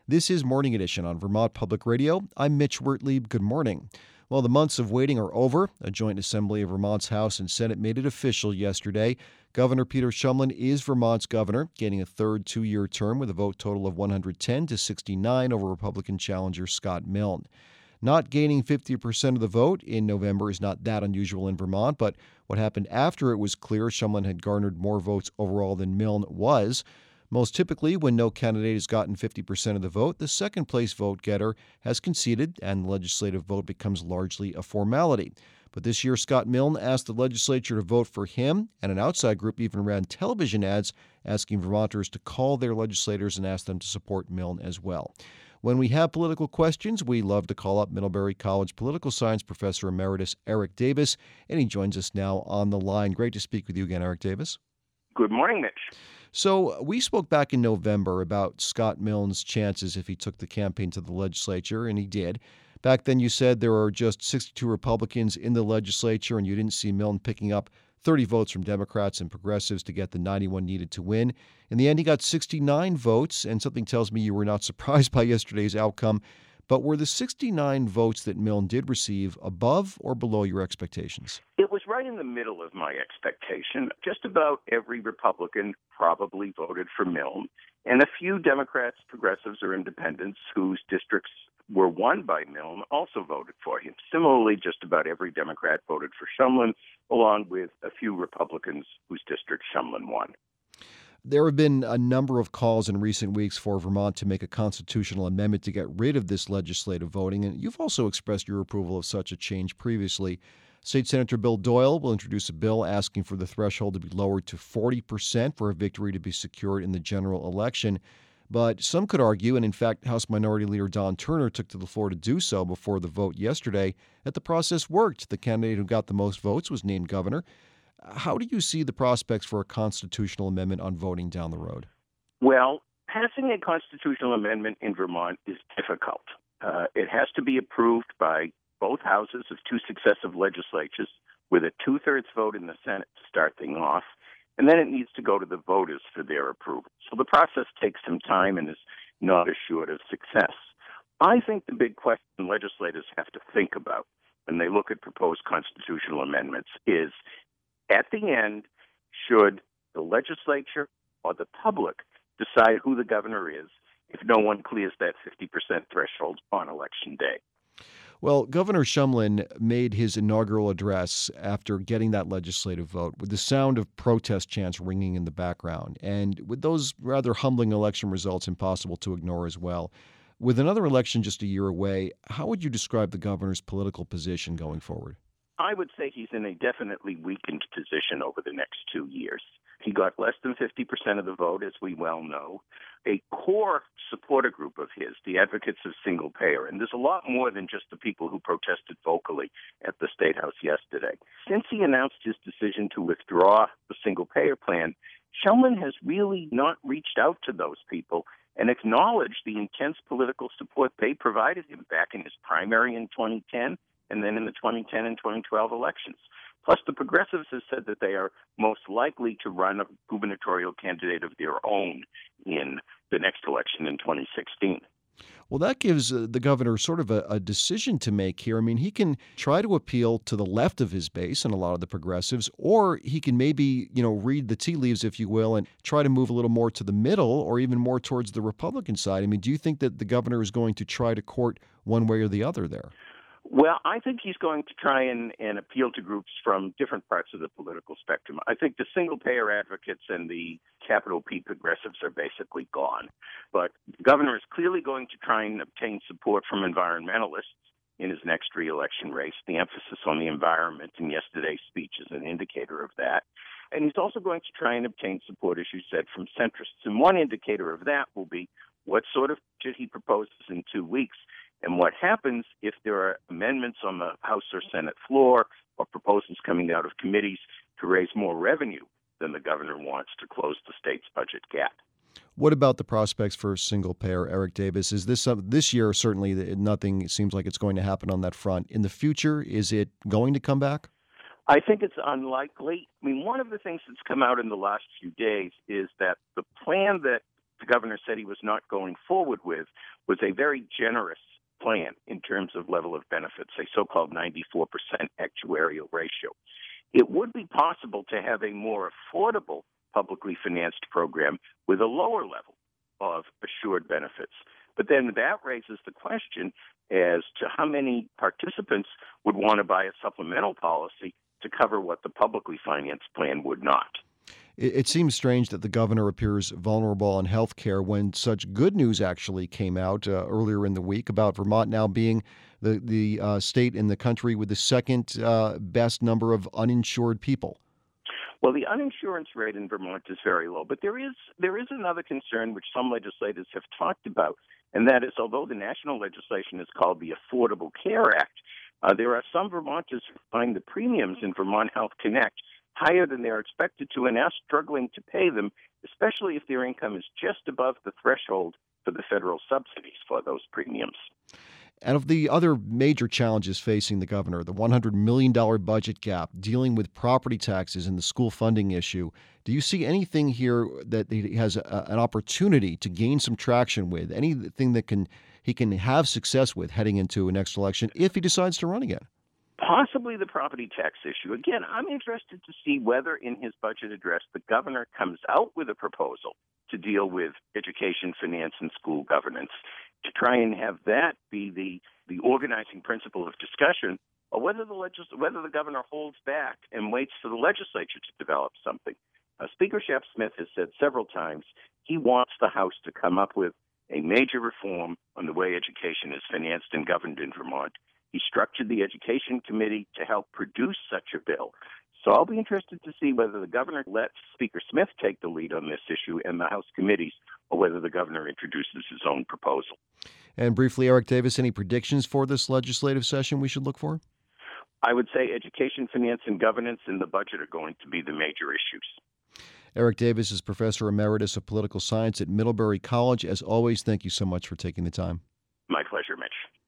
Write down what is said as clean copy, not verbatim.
This is Morning Edition on Vermont Public Radio. I'm Mitch Wertlieb. Good morning. Well, the months of waiting are over. A joint assembly of Vermont's House and Senate made it official yesterday. Governor Peter Shumlin is Vermont's governor, gaining a third two-year term with a vote total of 110 to 69 over Republican challenger Scott Milne. Not gaining 50% of the vote in November is not that unusual in Vermont, but what happened after it was clear Shumlin had garnered more votes overall than Milne was. Most typically, when no candidate has gotten 50% of the vote, the second-place vote-getter has conceded, and the legislative vote becomes largely a formality. But this year, Scott Milne asked the legislature to vote for him, and an outside group even ran television ads asking Vermonters to call their legislators and ask them to support Milne as well. When we have political questions, we love to call up Middlebury College political science professor emeritus Eric Davis, and he joins us now on the line. Great to speak with you again, Eric Davis. Good morning, Mitch. So we spoke back in November about Scott Milne's chances if he took the campaign to the legislature, and he did. Back then you said there are just 62 Republicans in the legislature, and you didn't see Milne picking up 30 votes from Democrats and progressives to get the 91 needed to win. In the end, he got 69 votes, and something tells me you were not surprised by yesterday's outcome. But were the 69 votes that Milne did receive above or below your expectations? It was right in the middle of my expectation. Just about every Republican probably voted for Milne, and a few Democrats, progressives, or independents whose districts were won by Milne also voted for him. Similarly, just about every Democrat voted for Shumlin, along with a few Republicans whose district Shumlin won. There have been a number of calls in recent weeks for Vermont to make a constitutional amendment to get rid of this legislative voting, and you've also expressed your approval of such a change previously. State Senator Bill Doyle will introduce a bill asking for the threshold to be lowered to 40% for a victory to be secured in the general election. But some could argue, and in fact, House Minority Leader Don Turner took to the floor to do so before the vote yesterday, that the process worked. The candidate who got the most votes was named governor. How do you see the prospects for a constitutional amendment on voting down the road? Well, passing a constitutional amendment in Vermont is difficult. It has to be approved by both houses of two successive legislatures with a two-thirds vote in the Senate to start things off, and then it needs to go to the voters for their approval. So the process takes some time and is not assured of success. I think the big question legislators have to think about when they look at proposed constitutional amendments is, at the end, should the legislature or the public decide who the governor is if no one clears that 50% threshold on Election Day? Well, Governor Shumlin made his inaugural address after getting that legislative vote with the sound of protest chants ringing in the background, and with those rather humbling election results impossible to ignore as well. With another election just a year away, how would you describe the governor's political position going forward? I would say he's in a definitely weakened position over the next 2 years. He got less than 50% of the vote, as we well know. A core supporter group of his, the advocates of single payer, and there's a lot more than just the people who protested vocally at the State House yesterday. Since he announced his decision to withdraw the single payer plan, Shumlin has really not reached out to those people and acknowledged the intense political support they provided him back in his primary in 2010 and then in the 2010 and 2012 elections. Plus, the progressives have said that they are most likely to run a gubernatorial candidate of their own in the next election in 2016. Well, that gives the governor sort of a decision to make here. I mean, he can try to appeal to the left of his base and a lot of the progressives, or he can maybe, read the tea leaves, if you will, and try to move a little more to the middle or even more towards the Republican side. I mean, do you think that the governor is going to try to court one way or the other there? Well, I think he's going to try and appeal to groups from different parts of the political spectrum. I think the single-payer advocates and the capital P progressives are basically gone. But the governor is clearly going to try and obtain support from environmentalists in his next re-election race. The emphasis on the environment in yesterday's speech is an indicator of that. And he's also going to try and obtain support, as you said, from centrists. And one indicator of that will be what sort of budget he proposes in 2 weeks. And what happens if there are amendments on the House or Senate floor or proposals coming out of committees to raise more revenue than the governor wants to close the state's budget gap. What about the prospects for single payer, Eric Davis? Is this year, certainly nothing seems like it's going to happen on that front. In the future, is it going to come back? I think it's unlikely. I mean, one of the things that's come out in the last few days is that the plan that the governor said he was not going forward with was a very generous plan in terms of level of benefits, a so-called 94% actuarial ratio. It would be possible to have a more affordable publicly financed program with a lower level of assured benefits. But then that raises the question as to how many participants would want to buy a supplemental policy to cover what the publicly financed plan would not. It seems strange that the governor appears vulnerable on health care when such good news actually came out earlier in the week about Vermont now being the state in the country with the second best number of uninsured people. Well, the uninsurance rate in Vermont is very low, but there is another concern which some legislators have talked about, and that is although the national legislation is called the Affordable Care Act, there are some Vermonters who find the premiums in Vermont Health Connect higher than they're expected to and are struggling to pay them, especially if their income is just above the threshold for the federal subsidies for those premiums. And of the other major challenges facing the governor, the $100 million budget gap, dealing with property taxes and the school funding issue, do you see anything here that he has an opportunity to gain some traction with, anything that he can have success with heading into a next election if he decides to run again? Possibly the property tax issue. Again, I'm interested to see whether in his budget address the governor comes out with a proposal to deal with education, finance, and school governance, to try and have that be the organizing principle of discussion, or whether the governor holds back and waits for the legislature to develop something. Speaker Shep Smith has said several times he wants the House to come up with a major reform on the way education is financed and governed in Vermont. He structured the Education Committee to help produce such a bill. So I'll be interested to see whether the governor lets Speaker Smith take the lead on this issue and the House committees, or whether the governor introduces his own proposal. And briefly, Eric Davis, any predictions for this legislative session we should look for? I would say education, finance, and governance in the budget are going to be the major issues. Eric Davis is Professor Emeritus of Political Science at Middlebury College. As always, thank you so much for taking the time. My pleasure, Mitch.